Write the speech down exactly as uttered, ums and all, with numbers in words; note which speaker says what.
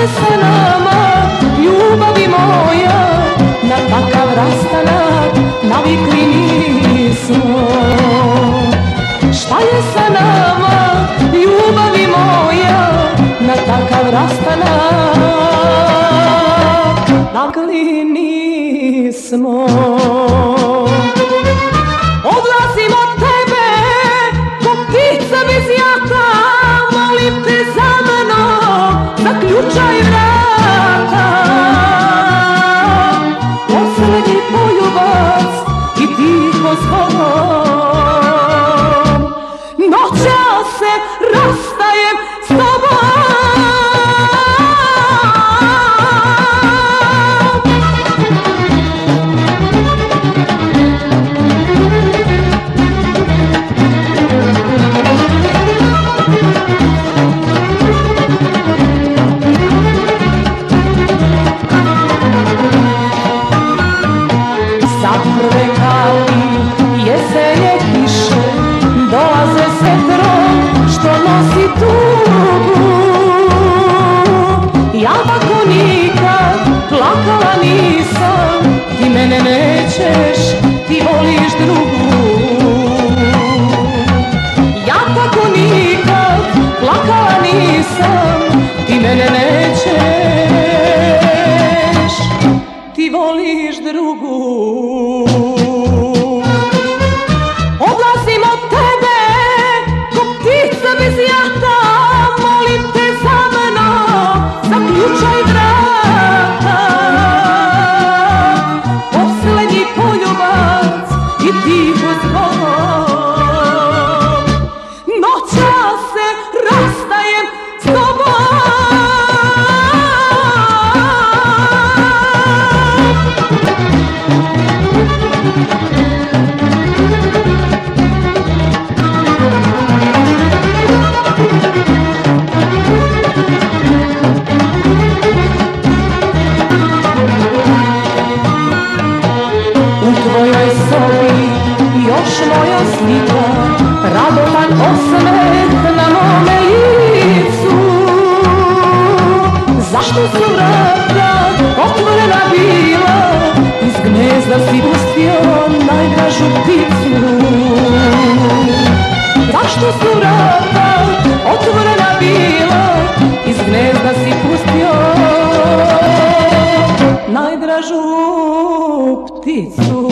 Speaker 1: je sa nama, ljubavi moja, na takav rastanak navikli nismo. Šta je sa nama, ljubavi moja, na takav rastanak navikli nismo. Odlazim od tebe, ko ptica bez jata, molim te za mnom, zaključaj vrata. Poslednji poljubac i tiho zvonom, noćas se rastajem s tobom. Sad prve kali jesenje kiše dolaze s vetrom što nosi tugu. Ja tako nikad plakala nisam, ti mene nećeš, ti voliš drugu. Ja tako nikad plakala nisam, ti mene nećeš, ti voliš drugu. Odlazim od tebe, ko ptica bez jata, molim te za mnom, zaključaj vrata. Poslednji poljubac i tiho zvonom, noćas se rastajem s tobom. U tvojoj sobi još moja slika, radotan osmeh na mome licu. Zašto su vrata otvorena bila, iz gnezda si pustio najdražu pticu. Zašto su vrata otvorena bila, iz gnezda si pustio najdražu pticu.